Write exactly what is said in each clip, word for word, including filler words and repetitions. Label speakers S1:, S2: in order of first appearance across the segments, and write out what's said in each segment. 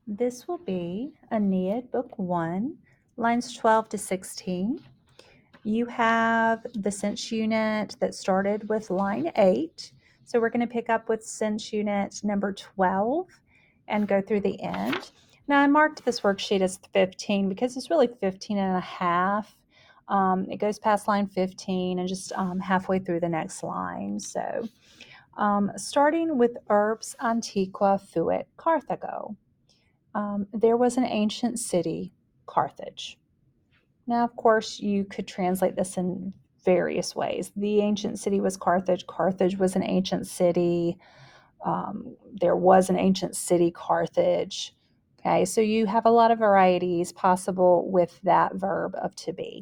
S1: This will be Aeneid, Book one, lines twelve to sixteen. You have the sense unit that started with line eight. So we're going to pick up with sense unit number twelve and go through the end. Now I marked this worksheet as fifteen because it's really fifteen and a half. Um, it goes past line fifteen and just um, halfway through the next line. So um, starting with Urbs Antiqua Fuit Carthago. Um, there was an ancient city, Carthage. Now, of course, you could translate this in various ways. The ancient city was Carthage. Carthage was an ancient city. Um, there was an ancient city, Carthage. Okay, so you have a lot of varieties possible with that verb of to be.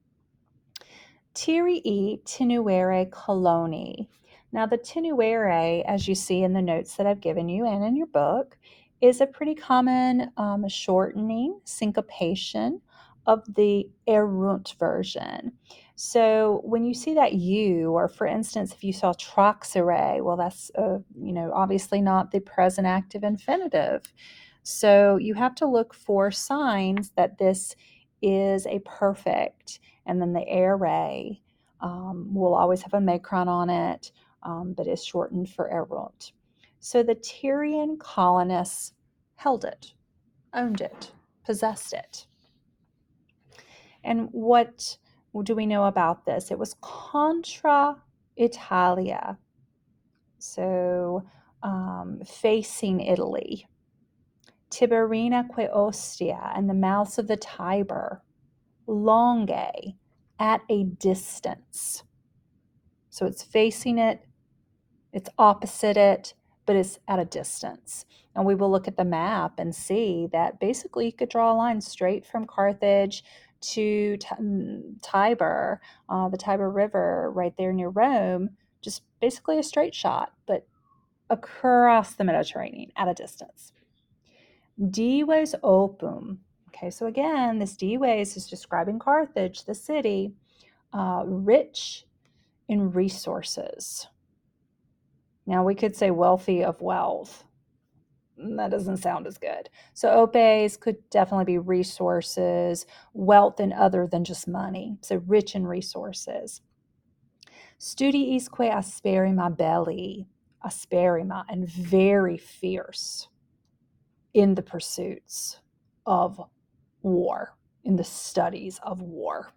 S1: Tirii tenuere coloni. Now, the tenuere, as you see in the notes that I've given you and in your book, is a pretty common um, shortening, syncopation of the erunt version. So when you see that U, or for instance, if you saw troxere, well, that's, uh, you know, obviously not the present active infinitive. So you have to look for signs that this is a perfect, and then the ere um, will always have a macron on it, um, but is shortened for erunt. So the Tyrian colonists held it, owned it, possessed it. And what do we know about this? It was contra Italia, so um, facing Italy. Tiberina que Ostia, and the mouths of the Tiber. Longe, at a distance. So it's facing it, it's opposite it, but it's at a distance. And we will look at the map and see that basically you could draw a line straight from Carthage to Tiber, uh, the Tiber River right there near Rome, just basically a straight shot, but across the Mediterranean at a distance. Dives opum. Okay, so again, this Dives is describing Carthage, the city, uh, rich in resources. Now, we could say wealthy of wealth. That doesn't sound as good. So opes could definitely be resources, wealth and other than just money. So rich in resources. Studiisque asperima belli, asperima, and very fierce in the pursuits of war, in the studies of war.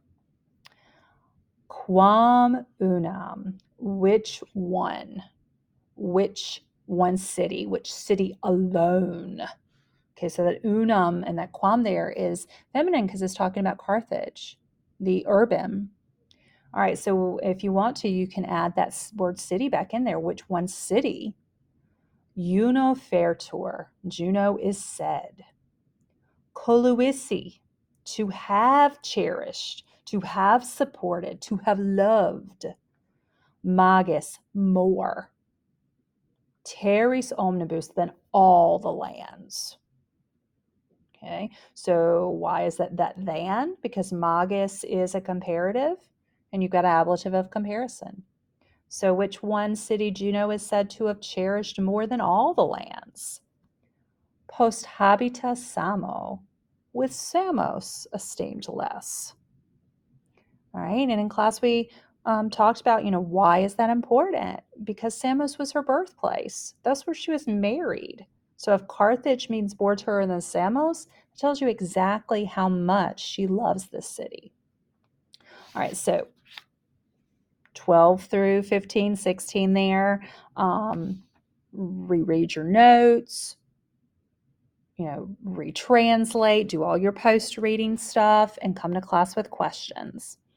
S1: Quam unam, which one? Which one city? Which city alone? Okay, so that unam and that quam there is feminine because it's talking about Carthage, the urbim. All right, so if you want to, you can add that word city back in there. Which one city? Juno fertur, Juno is said. Coluisi, to have cherished, to have supported, to have loved. Magis, more. Terris omnibus, than all the lands. Okay, so why is that that than? Because magis is a comparative, and you've got an ablative of comparison. So which one city Juno is said to have cherished more than all the lands? Post habita Samo, with Samos esteemed less. All right, and in class we um, talked about, you know, why is that important? Because Samos was her birthplace. That's where she was married. So if Carthage means more to her than Samos, it tells you exactly how much she loves this city. All right, so twelve through fifteen, sixteen there. Um, reread your notes, you know, retranslate, do all your post-reading stuff, and come to class with questions.